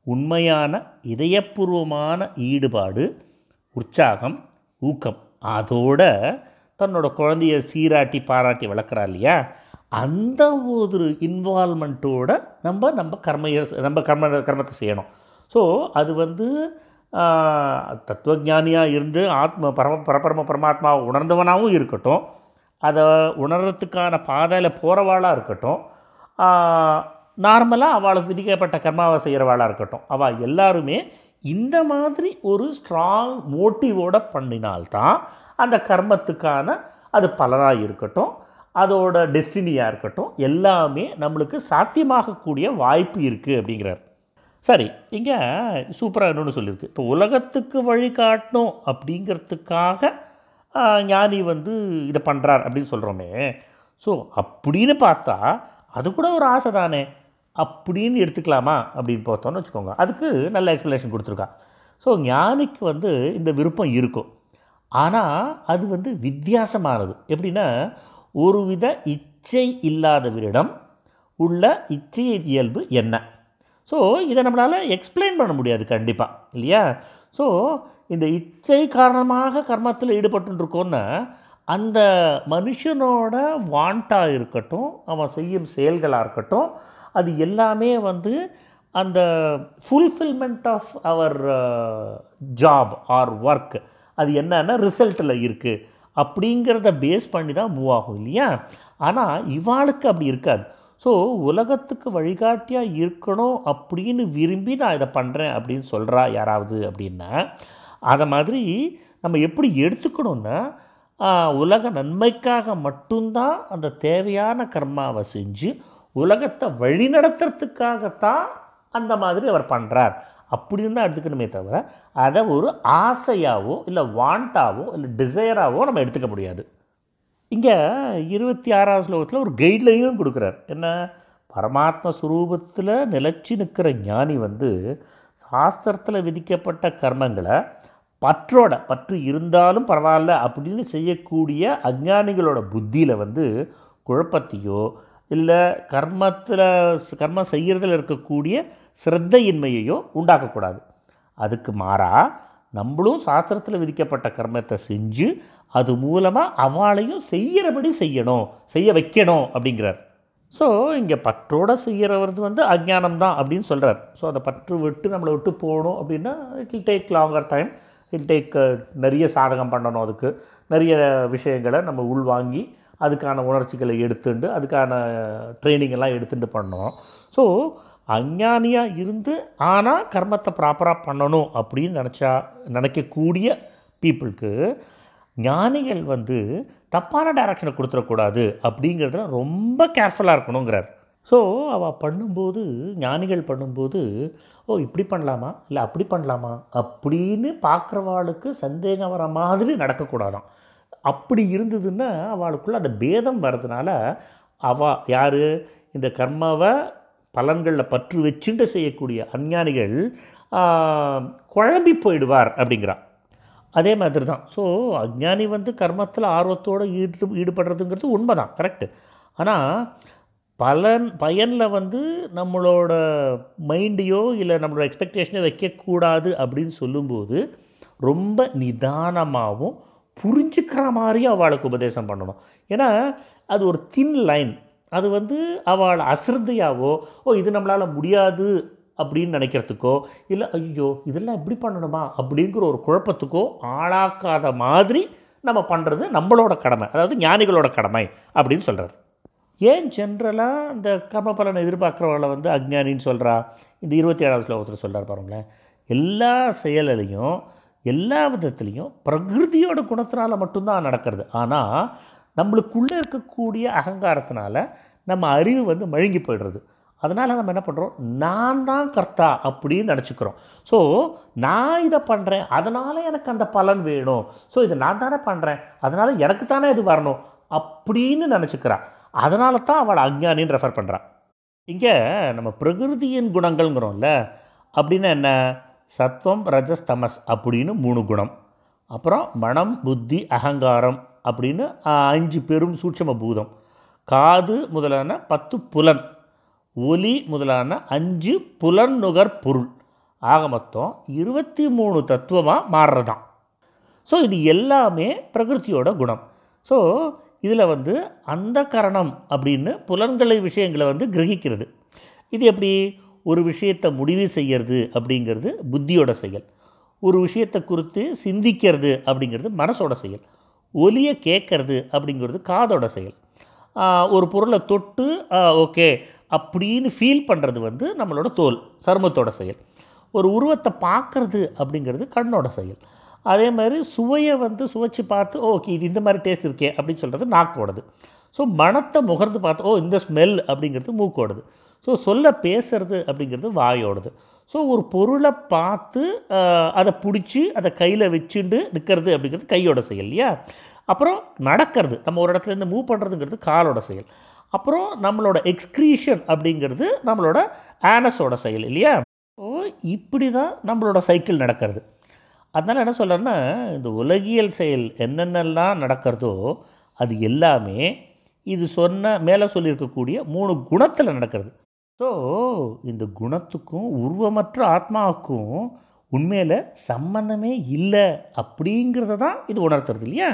உண்மையான இதயபூர்வமான ஈடுபாடு, உற்சாகம், ஊக்கம், அதோட தன்னோட குழந்தைய சீராட்டி பாராட்டி வளர்க்குறா இல்லையா, அந்த ஒரு இன்வால்மெண்ட்டோட நம்ம கர்மத்தை செய்யணும். ஸோ அது வந்து தத்துவஞானியாக இருந்து பரமாத்மாவை உணர்ந்தவனாகவும் இருக்கட்டும், அதை உணர்றதுக்கான பாதையில் போகிறவாளாக இருக்கட்டும், நார்மலாக அவளுக்கு விதிக்கப்பட்ட கர்மாவை செய்கிறவாளாக இருக்கட்டும், அவள் எல்லாருமே இந்த மாதிரி ஒரு ஸ்ட்ராங் மோட்டிவோடு பண்ணினால்தான் அந்த கர்மத்துக்கான அது பலனாக இருக்கட்டும், அதோட டெஸ்டினியாக இருக்கட்டும், எல்லாமே நம்மளுக்கு சாத்தியமாகக்கூடிய வாய்ப்பு இருக்குது அப்படிங்கிறார். சரி, இங்கே சூப்பராக இன்னொன்று சொல்லியிருக்கு. இப்போ உலகத்துக்கு வழிகாட்டணும் அப்படிங்கிறதுக்காக ஞானி வந்து இதை பண்ணுறார் அப்படின்னு சொல்கிறோமே. ஸோ அப்படின்னு பார்த்தா அது கூட ஒரு ஆசை தானே அப்படின்னு எடுத்துக்கலாமா அப்படின்னு பார்த்தோன்னு வச்சுக்கோங்க. அதுக்கு நல்ல எக்ஸ்ப்ளனேஷன் கொடுத்துருக்கா. ஸோ ஞானிக்கு வந்து இந்த விருப்பம் இருக்கும், ஆனால் அது வந்து வித்தியாசமானது. எப்படின்னா, ஒருவித இச்சை இல்லாதவரிடம் உள்ள இச்சையின் இயல்பு என்ன? ஸோ இதை நம்மளால் எக்ஸ்பிளைன் பண்ண முடியாது கண்டிப்பாக, இல்லையா? ஸோ இந்த இச்சை காரணமாக கர்மத்தில் ஈடுபட்டுருக்கோன்னா அந்த மனுஷனோட வாண்டாக இருக்கட்டும், அவன் செய்யும் செயல்களாக இருக்கட்டும், அது எல்லாமே வந்து அந்த fulfilment of our job or work அது என்னன்னா ரிசல்ட்டில் இருக்குது அப்படிங்கிறத பேஸ் பண்ணி தான் மூவ் ஆகும், இல்லையா? ஆனால் இவாளுக்கு அப்படி இருக்காது. ஸோ உலகத்துக்கு வழிகாட்டியாக இருக்கணும் அப்படின்னு விரும்பி நான் இதை பண்ணுறேன் அப்படின்னு சொல்கிறா யாராவது அப்படின்னா, அதை மாதிரி நம்ம எப்படி எடுத்துக்கணுன்னா, உலக நன்மைக்காக மட்டும்தான் அந்த தேவையான கர்மாவை செஞ்சு உலகத்தை வழிநடத்துறதுக்காகத்தான் அந்த மாதிரி அவர் பண்ணுறார் அப்படின்னு தான் எடுத்துக்கணுமே தவிர, அதை ஒரு ஆசையாவோ இல்லை வாண்டாவோ இல்லை டிசையராகவோ நம்ம எடுத்துக்க முடியாது. இங்கே 26ஆவது ஸ்லோகத்தில் ஒரு கைட்லைனும் கொடுக்குறார். என்ன? பரமாத்ம ஸ்வரூபத்தில் நிலச்சி நிற்கிற ஞானி வந்து சாஸ்திரத்தில் விதிக்கப்பட்ட கர்மங்களை பற்று இருந்தாலும் பரவாயில்ல அப்படின்னு செய்யக்கூடிய அஞ்ஞானிகளோட புத்தியில் வந்து குழப்பத்தையோ இல்லை கர்மம் செய்கிறதுல இருக்கக்கூடிய சிரத்தையின்மையையோ உண்டாக்கக்கூடாது. அதுக்கு மாறாக நம்மளும் சாஸ்திரத்தில் விதிக்கப்பட்ட கர்மத்தை செஞ்சு அது மூலமாக அவளையும் செய்கிறபடி செய்ய வைக்கணும் அப்படிங்கிறார். ஸோ இங்கே பற்றோடு செய்கிறவரது வந்து அஜ்ஞானம் தான் அப்படின்னு சொல்கிறார். ஸோ அந்த பற்று விட்டு நம்மளை விட்டு போகணும் அப்படின்னா it will take longer time, இல் டேக் நிறைய சாதகம் பண்ணணும், அதுக்கு நிறைய விஷயங்களை நம்ம உள்வாங்கி அதுக்கான உணர்ச்சிகளை எடுத்துட்டு அதுக்கான ட்ரைனிங்கெல்லாம் எடுத்துகிட்டு பண்ணணும். ஸோ அஞ்ஞானியாக இருந்து ஆனால் கர்மத்தை ப்ராப்பராக பண்ணணும் அப்படின்னு நினைக்கக்கூடிய பீப்புளுக்கு ஞானிகள் வந்து தப்பான டைரக்ஷனை கொடுத்துடக்கூடாது அப்படிங்கிறதுல ரொம்ப கேர்ஃபுல்லாக இருக்கணுங்கிறார். ஸோ அவள் பண்ணும்போது, ஞானிகள் பண்ணும்போது, ஓ இப்படி பண்ணலாமா இல்லை அப்படி பண்ணலாமா அப்படின்னு பார்க்குறவாளுக்கு சந்தேகம் வர மாதிரி நடக்கக்கூடாதான். அப்படி இருந்ததுன்னா அவளுக்குள்ள அந்த பேதம் வர்றதுனால அவள் யார், இந்த கர்மாவை பலன்களில் பற்று வச்சுட்டு செய்யக்கூடிய அஞ்ஞானிகள் குழம்பி போயிடுவார் அப்படிங்கிறான். அதே மாதிரி தான். ஸோ அஞ்ஞானி வந்து கர்மத்தில் ஆர்வத்தோடு ஈடுபடுறதுங்கிறது உண்மை தான், கரெக்டு. ஆனால் பயனில் வந்து நம்மளோட மைண்டையோ இல்லை நம்மளோட எக்ஸ்பெக்டேஷனோ வைக்கக்கூடாது அப்படின்னு சொல்லும்போது ரொம்ப நிதானமாகவும் புரிஞ்சுக்கிற மாதிரியும் அவளுக்கு உபதேசம் பண்ணணும். ஏன்னா அது ஒரு தின் லைன். அது வந்து அவள் அசிரத்தையாவோ இது நம்மளால் முடியாது அப்படின்னு நினைக்கிறதுக்கோ இல்லை ஐயோ இதெல்லாம் எப்படி பண்ணணுமா அப்படிங்கிற ஒரு குழப்பத்துக்கோ ஆளாக்காத மாதிரி நம்ம பண்ணுறது நம்மளோட கடமை, அதாவது ஞானிகளோட கடமை அப்படின்னு சொல்கிறார். ஏன் ஜென்ரலாக இந்த கர்ம பலனை எதிர்பார்க்குறவங்களை வந்து அஜ்ஞானின்னு சொல்கிறா? இந்த 27ஆவது ஸ்லோகத்தில் சொல்கிறார் பாருங்களேன். எல்லா செயலையும் எல்லா விதத்துலேயும் பிரகிருதியோட குணத்தினால மட்டும்தான் நடக்கிறது. ஆனால் நம்மளுக்குள்ளே இருக்கக்கூடிய அகங்காரத்தினால நம்ம அறிவு வந்து மழுங்கி போய்டுறது. அதனால் நம்ம என்ன பண்ணுறோம், நான் தான் கர்த்தா அப்படின்னு நினச்சிக்கிறோம். ஸோ நான் இதை பண்ணுறேன் அதனால் எனக்கு அந்த பலன் வேணும், ஸோ இதை நான் தானே பண்ணுறேன் அதனால் எனக்கு தானே இது வரணும் அப்படின்னு நினச்சிக்கிறான். அதனால தான் அவளை அஞ்ஞானின்னு ரெஃபர் பண்ணுறான். இங்கே நம்ம பிரகிருதியின் குணங்கள்ங்கிறோம்ல, அப்படின்னா என்ன, சத்வம் ரஜஸ் தமஸ் அப்படின்னு 3 குணம், அப்புறம் மனம் புத்தி அகங்காரம் அப்படின்னு 5 பெரும் சூட்சம பூதம், காது முதலான 10 புலன், ஒலி முதலான 5 புலன் நுகர் பொருள், ஆக மொத்தம் 23 தத்துவமாக மாறுறது தான். ஸோ இது எல்லாமே பிரகிருதியோட குணம். ஸோ இதில் வந்து அந்த கரணம் அப்படின்னு புலன்களை விஷயங்களை வந்து கிரகிக்கிறது. இது எப்படி? ஒரு விஷயத்தை முடிவு செய்கிறது அப்படிங்கிறது புத்தியோட செயல். ஒரு விஷயத்தை குறித்து சிந்திக்கிறது அப்படிங்கிறது மனசோட செயல். ஒலியை கேட்கறது அப்படிங்கிறது காதோட செயல். ஒரு பொருளை தொட்டு ஓகே அப்படின்னு ஃபீல் பண்ணுறது வந்து நம்மளோட தோல் சருமத்தோட செயல். ஒரு உருவத்தை பார்க்குறது அப்படிங்கிறது கண்ணோட செயல். அதே மாதிரி சுவையை வந்து சுவைச்சு பார்த்து ஓகே இது இந்த மாதிரி டேஸ்ட் இருக்கே அப்படின்னு சொல்கிறது நாக்கோடது. ஸோ மனத்தை முகர்ந்து பார்த்து இந்த ஸ்மெல் அப்படிங்கிறது மூக்கோடது. ஸோ சொல்ல பேசுறது அப்படிங்கிறது வாயோடது. ஸோ ஒரு பொருளை பார்த்து அதை பிடிச்சி அதை கையில் வச்சுட்டு நிற்கிறது அப்படிங்கிறது கையோட செயல் இல்லையா? அப்புறம் நடக்கிறது, நம்ம ஒரு இடத்துலேருந்து மூவ் பண்ணுறதுங்கிறது காலோட செயல். அப்புறம் நம்மளோட எக்ஸ்க்ரீஷன் அப்படிங்கிறது நம்மளோட ஆனஸோட செயல் இல்லையா? ஸோ இப்படி தான் நம்மளோட சைக்கிள் நடக்கிறது. அதனால் என்ன சொல்கிறேன்னா, இந்த உலகியல் செயல் என்னென்னலாம் நடக்கிறதோ அது எல்லாமே இது மேலே சொல்லியிருக்கக்கூடிய 3 குணத்தில் நடக்கிறது. ஸோ இந்த குணத்துக்கும் உருவமற்ற ஆத்மாவுக்கும் உண்மையில் சம்பந்தமே இல்லை அப்படிங்கிறத தான் இது உணர்த்துறது இல்லையா?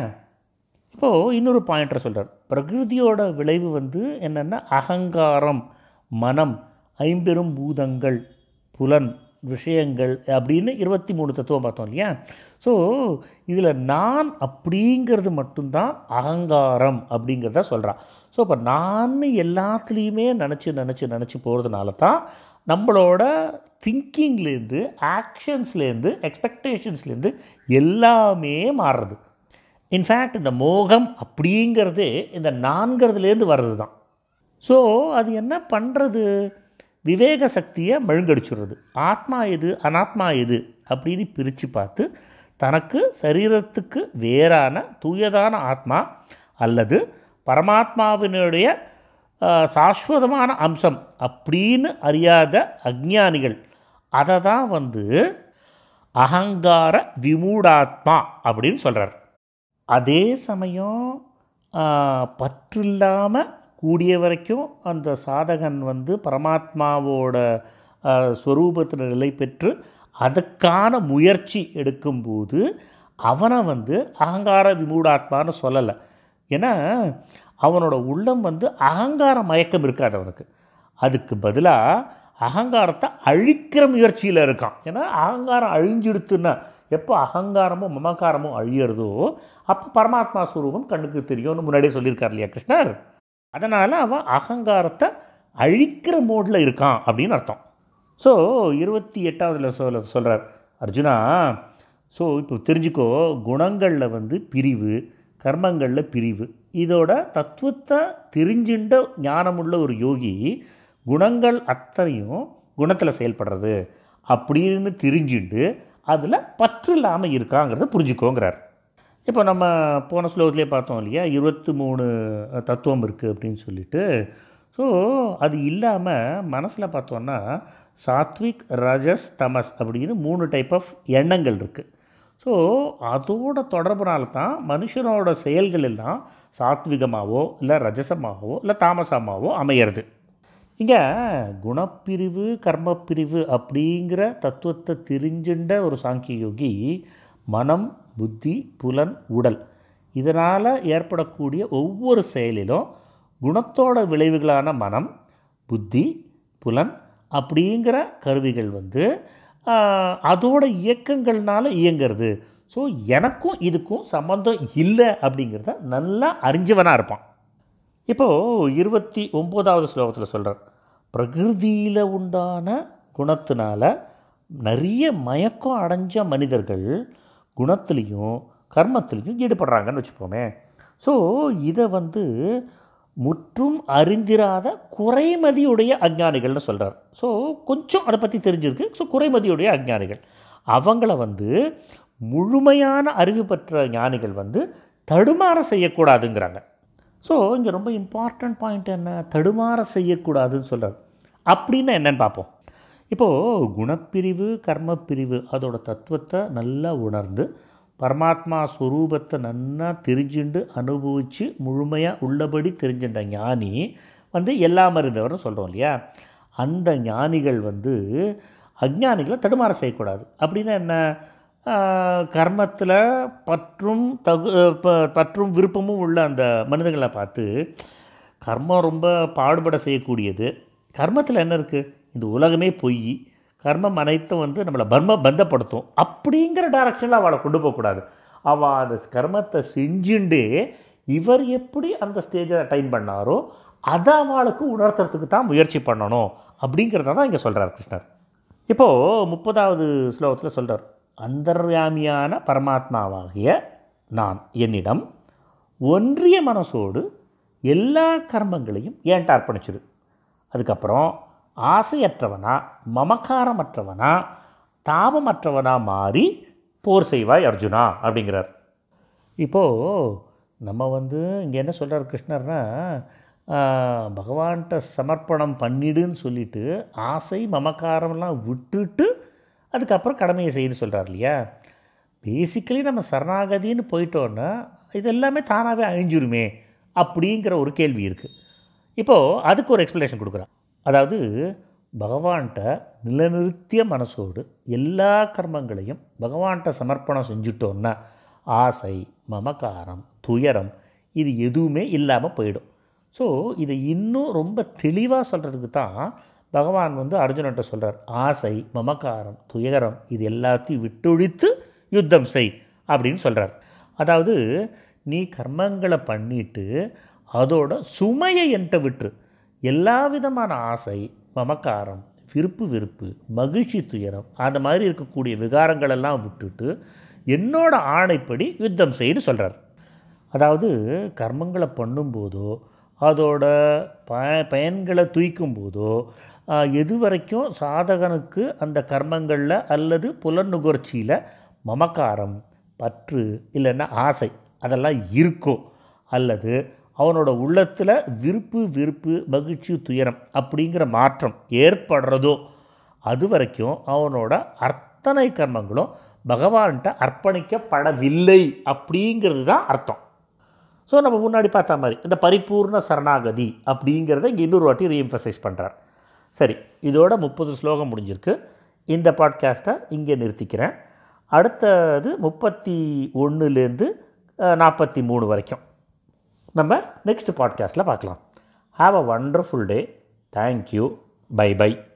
இப்போது இன்னொரு பாயிண்டரை சொல்கிறார். பிரகிருதியோட விளைவு வந்து என்னென்னா அகங்காரம், மனம், ஐம்பெரும் பூதங்கள், புலன், விஷயங்கள் அப்படின்னு 23 தத்துவம் பார்த்தோம் இல்லையா? ஸோ இதில் நான் அப்படிங்கிறது மட்டும்தான் அகங்காரம் அப்படிங்கிறத சொல்கிறான். ஸோ இப்போ நான் எல்லாத்துலேயுமே நினச்சி போகிறதுனால தான் நம்மளோட திங்கிங்லேருந்து, ஆக்ஷன்ஸ்லேருந்து, எக்ஸ்பெக்டேஷன்ஸ்லேருந்து எல்லாமே மாறுறது. இன்ஃபேக்ட் இந்த மோகம் அப்படிங்கிறது இந்த நான்கிறதுலேருந்து வர்றது தான். ஸோ அது என்ன பண்ணுறது? விவேக சக்தியை மழுங்கடிச்சுடுறது. ஆத்மா எது, அனாத்மா எது அப்படின்னு பிரித்து பார்த்து தனக்கு சரீரத்துக்கு வேறான தூயதான ஆத்மா அல்லது பரமாத்மாவினுடைய சாஸ்வதமான அம்சம் அப்படின்னு அறியாத அஞ்ஞானிகள் அதை தான் வந்து அகங்கார விமூடாத்மா அப்படின்னு சொல்கிறார். அதே சமயம் பற்றில்லாமல் கூடிய வரைக்கும் அந்த சாதகன் வந்து பரமாத்மாவோட ஸ்வரூபத்தில் நிலை பெற்று அதுக்கான முயற்சி எடுக்கும்போது அவனை வந்து அகங்கார விமூடாத்மான்னு சொல்லலை. ஏன்னா அவனோட உள்ளம் வந்து அகங்கார மயக்கம் இருக்காது அவனுக்கு. அதுக்கு பதிலாக அகங்காரத்தை அழிக்கிற முயற்சியில் இருக்கான். ஏன்னா அகங்காரம் அழிஞ்சிடுத்துன்னா எப்போ அகங்காரமும் மமக்காரமும் அழியிறதோ அப்போ பரமாத்மா ஸ்வரூபம் கண்ணுக்கு தெரியும்னு முன்னாடியே சொல்லியிருக்கார் இல்லையா கிருஷ்ணர்? அதனால் அவன் அகங்காரத்தை அழிக்கிற மோடில் இருக்கான் அப்படின்னு அர்த்தம். ஸோ 28வது சொல்கிறார் அர்ஜுனா. ஸோ இப்போ தெரிஞ்சுக்கோ, குணங்களில் வந்து பிரிவு, கர்மங்களில் பிரிவு. இதோட தத்துவத்தை தெரிஞ்சுட்ட ஞானமுள்ள ஒரு யோகி குணங்கள் அத்தனையும் குணத்தில் செயல்படுறது அப்படின்னு தெரிஞ்சுட்டு அதில் பற்று இல்லாமல் இருக்காங்கிறத புரிஞ்சுக்கோங்கிறார். இப்போ நம்ம போன ஸ்லோகத்திலே பார்த்தோம் இல்லையா, 23 தத்துவம் இருக்குது அப்படின்னு சொல்லிட்டு. ஸோ அது இல்லாமல் மனசில் பார்த்தோன்னா சாத்விக், ரஜஸ், தமஸ் அப்படின்னு 3 டைப் ஆஃப் எண்ணங்கள் இருக்குது. ஸோ அதோட தொடர்புனால தான் மனுஷனோட செயல்கள் எல்லாம் சாத்விகமாகவோ இல்லை ரஜசமாகவோ இல்லை தாமசமாகவோ அமையிறது. இங்கே குணப்பிரிவு, கர்மப்பிரிவு அப்படிங்கிற தத்துவத்தை தெரிஞ்சுட்ட ஒரு சாங்கிய யோகி மனம், புத்தி, புலன், உடல் இதனால் ஏற்படக்கூடிய ஒவ்வொரு செயலிலும் குணத்தோட விளைவுகளான மனம், புத்தி, புலன் அப்படிங்கிற கருவிகள் வந்து அதோட இயக்கங்கள்னால இயங்கிறது. ஸோ எனக்கும் இதுக்கும் சம்மந்தம் இல்லை அப்படிங்கிறத நல்லா அறிஞ்சவனாக இருப்பான். இப்போது 29வது ஸ்லோகத்தில் சொல்கிறார், பிரகிருதியில் உண்டான குணத்தினால நிறைய மயக்கம் அடைஞ்ச மனிதர்கள் குணத்துலேயும் கர்மத்துலேயும் ஈடுபடுறாங்கன்னு வச்சுப்போமே. ஸோ இதை வந்து முற்றும் அறிந்திராத குறைமதியுடைய அஞ்ஞானிகள்னு சொல்கிறார். ஸோ கொஞ்சம் அதை பற்றி தெரிஞ்சிருக்கு. ஸோ குறைமதியுடைய அஞ்ஞானிகள் அவங்கள வந்து முழுமையான அறிவு பெற்ற ஞானிகள் வந்து தடுமாற செய்யக்கூடாதுங்கிறாங்க. ஸோ இங்கே ரொம்ப இம்பார்ட்டண்ட் பாயிண்ட் என்ன, தடுமாற செய்யக்கூடாதுன்னு சொல்கிறார். அப்படின்னா என்னென்னு பார்ப்போம். இப்போது குணப்பிரிவு, கர்மப்பிரிவு அதோட தத்துவத்தை நல்லா உணர்ந்து பரமாத்மா ஸ்வரூபத்தை நல்லா தெரிஞ்சுண்டு அனுபவித்து முழுமையாக உள்ளபடி தெரிஞ்சுட்ட ஞானி வந்து எல்லாம் அறிந்தவர்னு சொல்கிறோம் இல்லையா. அந்த ஞானிகள் வந்து அஞ்ஞானிகளை தடுமாற செய்யக்கூடாது. அப்படின்னா என்ன? கர்மத்தில் பற்றும் விருப்பமும் உள்ள அந்த மனிதர்களை பார்த்து, கர்மம் ரொம்ப பாடுபட செய்யக்கூடியது, கர்மத்தில் என்ன இருக்குது, இந்த உலகமே பொய், கர்மம் அனைத்தும் நம்மளை பந்தப்படுத்தும் அப்படிங்கிற டைரக்ஷனில் அவளை கொண்டு போகக்கூடாது. அவள் அந்த கர்மத்தை செஞ்சுட்டே இவர் எப்படி அந்த ஸ்டேஜை அட்டைன் பண்ணாரோ அதை அவளுக்கு உணர்த்துறதுக்கு தான் முயற்சி பண்ணணும் அப்படிங்கிறத தான் இங்கே சொல்கிறார் கிருஷ்ணர். இப்போது 30வது ஸ்லோகத்தில் சொல்கிறார், அந்தர்யாமியான பரமாத்மாவாகிய நான் என்னிடம் ஒன்றிய மனசோடு எல்லா கர்மங்களையும் ஏன்ட்டு அர்ப்பணிச்சிடு. அதுக்கப்புறம் ஆசையற்றவனா, மமக்காரமற்றவனா, தாபமற்றவனா மாறி போர் செய்வாய் அர்ஜுனா அப்படிங்கிறார். இப்போது நம்ம இங்கே என்ன சொல்கிறார் கிருஷ்ணர்னா, பகவான்கிட்ட சமர்ப்பணம் பண்ணிடுன்னு சொல்லிவிட்டு ஆசை மமக்காரம்லாம் விட்டுட்டு அதுக்கப்புறம் கடமையை செய்யணும்னு சொல்கிறார் இல்லையா. பேசிக்கலி நம்ம சரணாகதின்னு போயிட்டோன்னா இது எல்லாமே தானாகவே அழிஞ்சிருமே அப்படிங்கிற ஒரு கேள்வி இருக்குது. இப்போது அதுக்கு ஒரு எக்ஸ்ப்ளனேஷன் கொடுக்குறான். அதாவது பகவான்கிட்ட நிலநிறுத்திய மனசோடு எல்லா கர்மங்களையும் பகவான்கிட்ட சமர்ப்பணம் செஞ்சுட்டோன்னா ஆசை மமக்காரம் துயரம் இது எதுவுமே இல்லாமல் போயிடும். ஸோ இதை இன்னும் ரொம்ப தெளிவாக சொல்கிறதுக்கு தான் பகவான் அர்ஜுனன்ட்ட சொல்கிறார், ஆசை மமக்காரம் துயரம் இது எல்லாத்தையும் விட்டொழித்து யுத்தம் செய் அப்படின்னு சொல்கிறார். அதாவது நீ கர்மங்களை பண்ணிட்டு அதோட சுமையை என்கிட்ட விட்டுரு. எல்லா விதமான ஆசை மமக்காரம் விருப்பு மகிழ்ச்சி துயரம் அந்த மாதிரி இருக்கக்கூடிய விகாரங்களெல்லாம் விட்டுட்டு என்னோட ஆணைப்படி யுத்தம் செய்து சொல்கிறார். அதாவது கர்மங்களை பண்ணும்போதோ அதோட பயன்களை தூய்க்கும்போதோ எது வரைக்கும் சாதகனுக்கு அந்த கர்மங்களில் அல்லது புலநுகர்ச்சியில் மமக்காரம் பற்று இல்லைன்னா ஆசை அதெல்லாம் இருக்கோ, அல்லது அவனோட உள்ளத்தில் விருப்பு மகிழ்ச்சி துயரம் அப்படிங்கிற மாற்றம் ஏற்படுறதோ, அது வரைக்கும் அவனோட அத்தனை கர்மங்களும் பகவான்கிட்ட அர்ப்பணிக்கப்படவில்லை அப்படிங்கிறது தான் அர்த்தம். ஸோ நம்ம முன்னாடி பார்த்த மாதிரி இந்த பரிபூர்ண சரணாகதி அப்படிங்கிறத இங்கே இன்னொரு வாட்டி ரீஎம்ஃபசைஸ் பண்ணுறார். சரி, இதோட 30 ஸ்லோகம் முடிஞ்சிருக்கு. இந்த பாட்காஸ்ட்டை இங்கே நிறுத்திக்கிறேன். அடுத்தது 31லேருந்து 43 வரைக்கும் நம்ம நெக்ஸ்ட் பாட்காஸ்ட்டில் பார்க்கலாம். Have a wonderful day. Thank you. By.